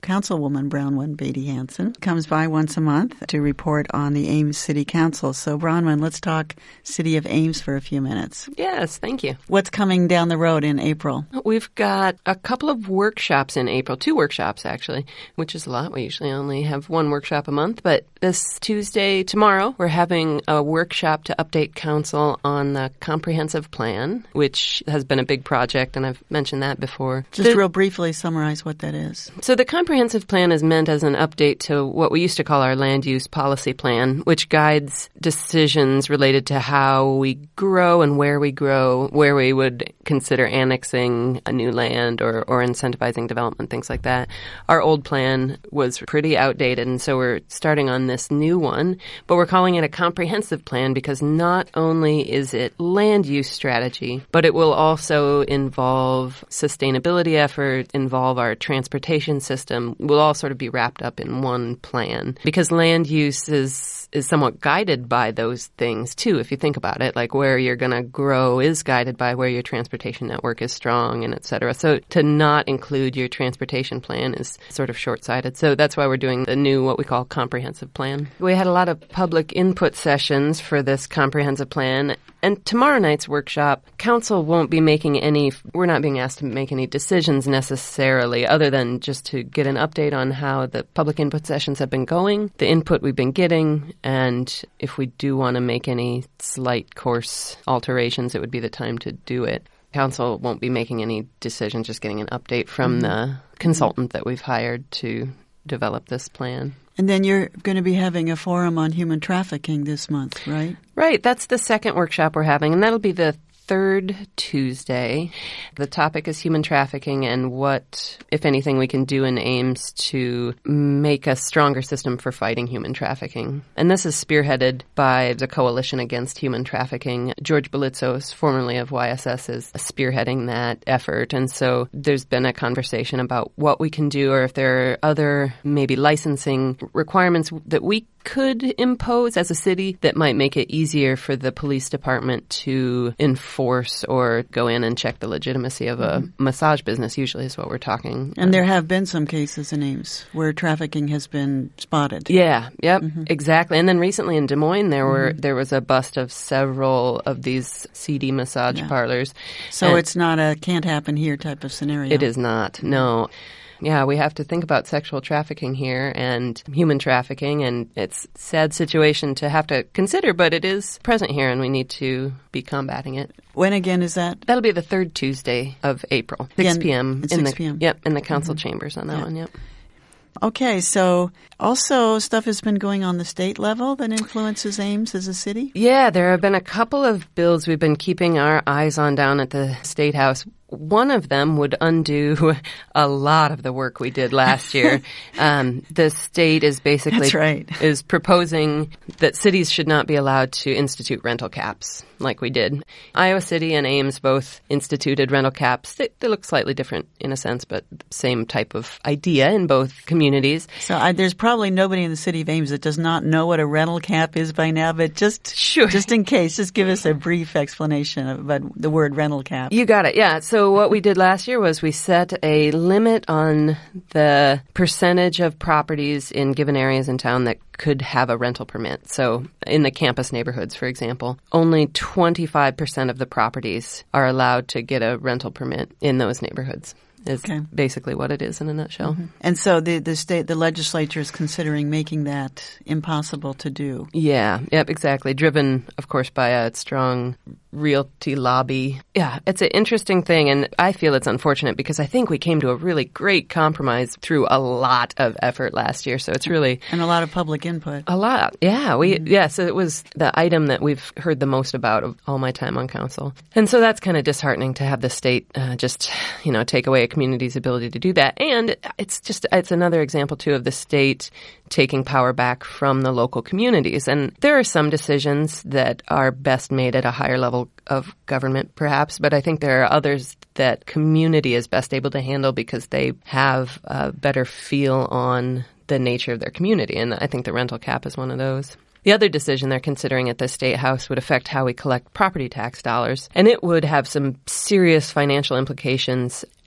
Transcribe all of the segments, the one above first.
Councilwoman Bronwyn Beatty Hansen comes by once a month to report on the Ames City Council. So, Bronwyn, let's talk City of Ames for a few minutes. Yes, thank you. What's coming down the road in April? We've got a couple of workshops in April, 2 workshops actually, which is a lot. We usually only have 1 workshop a month, but this Tuesday, tomorrow, we're having a workshop to update council on the comprehensive plan, which has been a big project, and I've mentioned that before. Just real briefly summarize what that is. So the comprehensive plan is meant as an update to what we used to call our land use policy plan, which guides decisions related to how we grow and where we would consider annexing a new land or incentivizing development, things like that. Our old plan was pretty outdated, and so we're starting on this new one, but we're calling it a comprehensive plan because not only is it land use strategy, but it will also involve sustainability effort, involve our transportation system, will all sort of be wrapped up in one plan. Because land use is somewhat guided by those things, too, if you think about it. Like where you're going to grow is guided by where your transportation network is strong and et cetera. So to not include your transportation plan is sort of short-sighted. So that's why we're doing the new, what we call comprehensive plan. We had a lot of public input sessions for this comprehensive plan. And tomorrow night's workshop, council won't be we're not being asked to make any decisions necessarily, other than just to get an update on how the public input sessions have been going, the input we've been getting, and if we do want to make any slight course alterations, it would be the time to do it. Council won't be making any decisions, just getting an update from the consultant that we've hired to develop this plan. And then you're going to be having a forum on human trafficking this month, right? Right. That's the second workshop we're having, and that'll be the 3rd Tuesday. The topic is human trafficking and what, if anything, we can do in Ames to make a stronger system for fighting human trafficking. And this is spearheaded by the Coalition Against Human Trafficking. George Belitzos, formerly of YSS, is spearheading that effort. And so there's been a conversation about what we can do, or if there are other maybe licensing requirements that we could impose as a city that might make it easier for the police department to enforce or go in and check the legitimacy of a massage business, usually is what we're talking. And there have been some cases in Ames where trafficking has been spotted. Yeah, yep, exactly. And then recently in Des Moines, there was a bust of several of these seedy massage parlors. So it's not a can't happen here type of scenario. It is not, no. Yeah, we have to think about sexual trafficking here and human trafficking, and it's a sad situation to have to consider, but it is present here, and we need to be combating it. When again is that? That'll be the 3rd Tuesday of April, 6 p.m. 6 p.m. Yep, in the council chambers on that one, yep. Okay, so also stuff has been going on the state level that influences Ames as a city? Yeah, there have been a couple of bills we've been keeping our eyes on down at the State House. One of them would undo a lot of the work we did last year. The state is basically is proposing that cities should not be allowed to institute rental caps like we did. Iowa City and Ames both instituted rental caps. They look slightly different in a sense, but same type of idea in both communities. So there's probably nobody in the city of Ames that does not know what a rental cap is by now, but just in case, just give us a brief explanation about the word rental cap. You got it, yeah. So what we did last year was we set a limit on the percentage of properties in given areas in town that could have a rental permit. So in the campus neighborhoods, for example, only 25% of the properties are allowed to get a rental permit in those neighborhoods. Is basically what it is in a nutshell. And so the legislature is considering making that impossible to do. Yeah, yep, exactly. Driven, of course, by a strong realty lobby. Yeah, it's an interesting thing, and I feel it's unfortunate because I think we came to a really great compromise through a lot of effort last year. So it's really and a lot of public input. A lot, yeah. So it was the item that we've heard the most about of all my time on council, and so that's kind of disheartening to have the state just take away a community's ability to do that. And it's another example too of the state taking power back from the local communities. And there are some decisions that are best made at a higher level of government, perhaps, but I think there are others that community is best able to handle because they have a better feel on the nature of their community. And I think the rental cap is one of those. The other decision they're considering at the State House would affect how we collect property tax dollars, and it would have some serious financial implications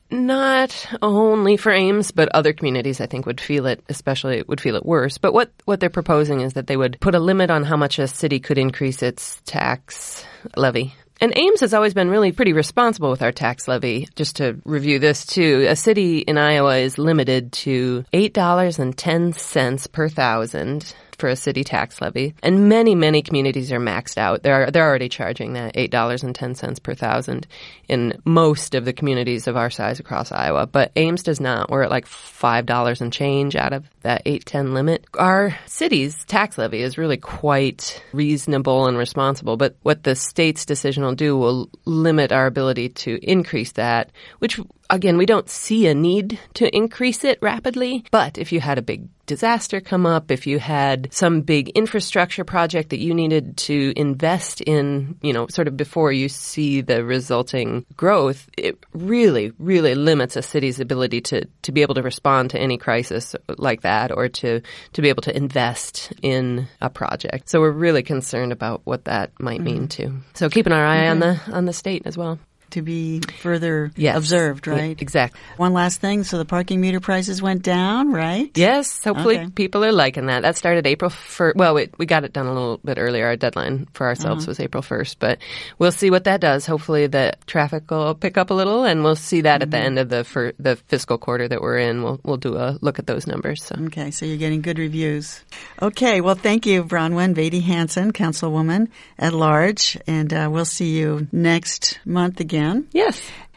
Not only for Ames, but other communities, I think, would feel it, especially would feel it worse. But what they're proposing is that they would put a limit on how much a city could increase its tax levy. And Ames has always been really pretty responsible with our tax levy. Just to review this, too, a city in Iowa is limited to $8.10 per thousand for a city tax levy. And many, many communities are maxed out. They're already charging that $8.10 per thousand in most of the communities of our size across Iowa. But Ames does not. We're at like $5 and change out of that $8.10 limit. Our city's tax levy is really quite reasonable and responsible. But what the state's decision will do will limit our ability to increase that, which, again, we don't see a need to increase it rapidly. But if you had a big disaster come up, if you had some big infrastructure project that you needed to invest in, sort of before you see the resulting growth, it really, really limits a city's ability to be able to respond to any crisis like that or to be able to invest in a project. So we're really concerned about what that might mean too. So keeping our eye on the state as well. To be further observed, right? Exactly. One last thing. So the parking meter prices went down, right? Yes. Hopefully people are liking that. That started April 1st. Well, we got it done a little bit earlier. Our deadline for ourselves was April 1st. But we'll see what that does. Hopefully the traffic will pick up a little, and we'll see that at the end of the fiscal quarter that we're in. We'll do a look at those numbers. So. Okay. So you're getting good reviews. Okay. Well, thank you, Bronwyn Beatty Hansen, Councilwoman at Large. And we'll see you next month again. Yes.